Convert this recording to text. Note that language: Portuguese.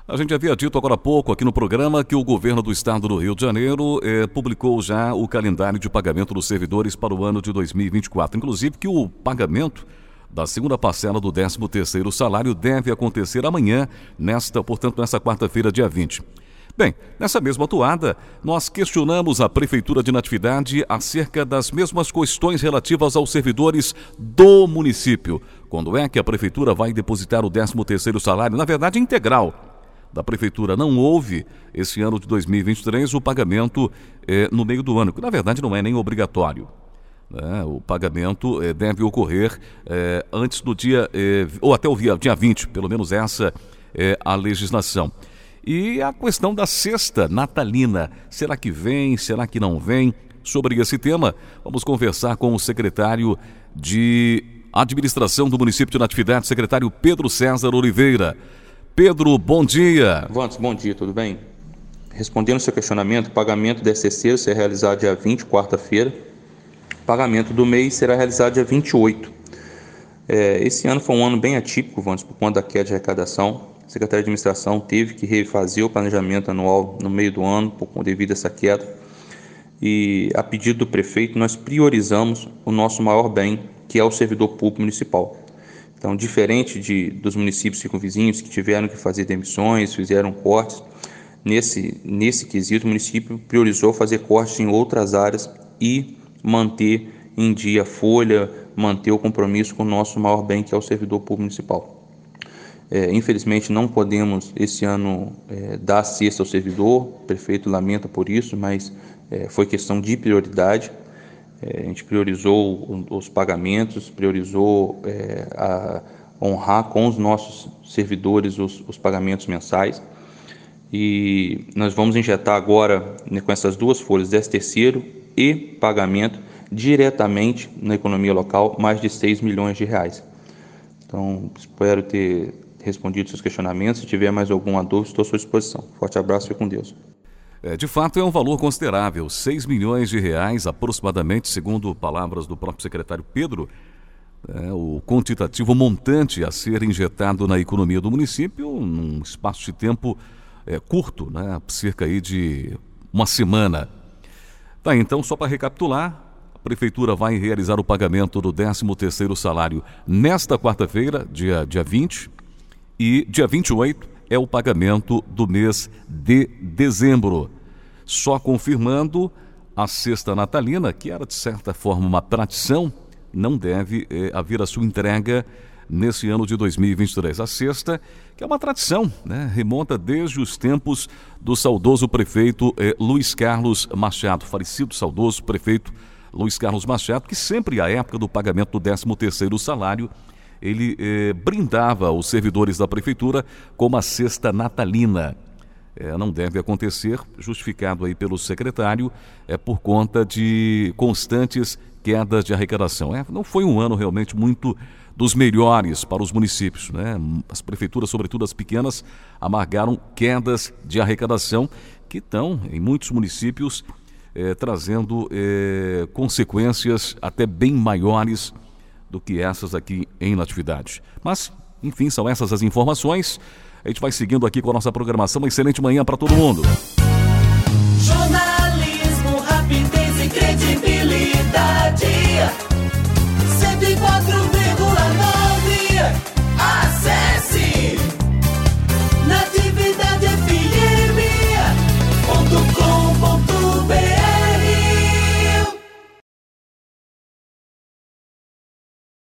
A gente havia dito agora há pouco aqui no programa que o governo do estado do Rio de Janeiro publicou já o calendário de pagamento dos servidores para o ano de 2024. Inclusive que o pagamento da segunda parcela do 13º salário deve acontecer amanhã, portanto, nesta quarta-feira, dia 20. Bem, nessa mesma toada, nós questionamos a Prefeitura de Natividade acerca das mesmas questões relativas aos servidores do município. Quando é que a Prefeitura vai depositar o 13º salário, na verdade integral, da Prefeitura? Não houve, esse ano de 2023, o pagamento no meio do ano, que na verdade não é nem obrigatório. O pagamento deve ocorrer antes do dia, ou até o dia 20, pelo menos essa é a legislação. E a questão da cesta natalina, será que vem, será que não vem? Sobre esse tema, vamos conversar com o secretário de Administração do município de Natividade, secretário Pedro César Oliveira. Pedro, bom dia. Vantos, bom dia, tudo bem? Respondendo ao seu questionamento, o pagamento do terceiro será realizado dia 20, quarta-feira. O pagamento do mês será realizado dia 28. Esse ano foi um ano bem atípico, Vantos, por conta da queda de arrecadação. A Secretaria de Administração teve que refazer o planejamento anual no meio do ano, devido a essa queda. E, a pedido do prefeito, nós priorizamos o nosso maior bem, que é o servidor público municipal. Então, diferente dos municípios circunvizinhos que tiveram que fazer demissões, fizeram cortes, nesse quesito o município priorizou fazer cortes em outras áreas e manter em dia a folha, manter o compromisso com o nosso maior bem, que é o servidor público municipal. Infelizmente não podemos esse ano dar cesta ao servidor, o prefeito lamenta por isso, mas foi questão de prioridade. A gente priorizou os pagamentos, priorizou honrar com os nossos servidores os pagamentos mensais. E nós vamos injetar agora, com essas duas folhas, 13º e pagamento, diretamente na economia local, mais de 6 milhões de reais. Então, espero ter respondido seus questionamentos. Se tiver mais alguma dúvida, estou à sua disposição. Forte abraço e fique com Deus. De fato, é um valor considerável, 6 milhões de reais aproximadamente, segundo palavras do próprio secretário Pedro, o quantitativo montante a ser injetado na economia do município num espaço de tempo curto, cerca aí de uma semana. Então, só para recapitular, a Prefeitura vai realizar o pagamento do 13º salário nesta quarta-feira, dia 20, e dia 28 é o pagamento do mês de dezembro. Só confirmando, a cesta natalina, que era de certa forma uma tradição, não deve haver a sua entrega nesse ano de 2023. A cesta, que é uma tradição, remonta desde os tempos do saudoso prefeito Luiz Carlos Machado, falecido saudoso prefeito Luiz Carlos Machado, que sempre à época do pagamento do 13º salário, ele brindava os servidores da prefeitura com uma cesta natalina. Não deve acontecer, justificado aí pelo secretário, por conta de constantes quedas de arrecadação. Não foi um ano realmente muito dos melhores para os municípios, As prefeituras, sobretudo as pequenas, amargaram quedas de arrecadação que estão, em muitos municípios, trazendo consequências até bem maiores do que essas aqui em Natividade. Mas, enfim, são essas as informações. A gente vai seguindo aqui com a nossa programação. Uma excelente manhã para todo mundo. Jornalismo, rapidez e credibilidade.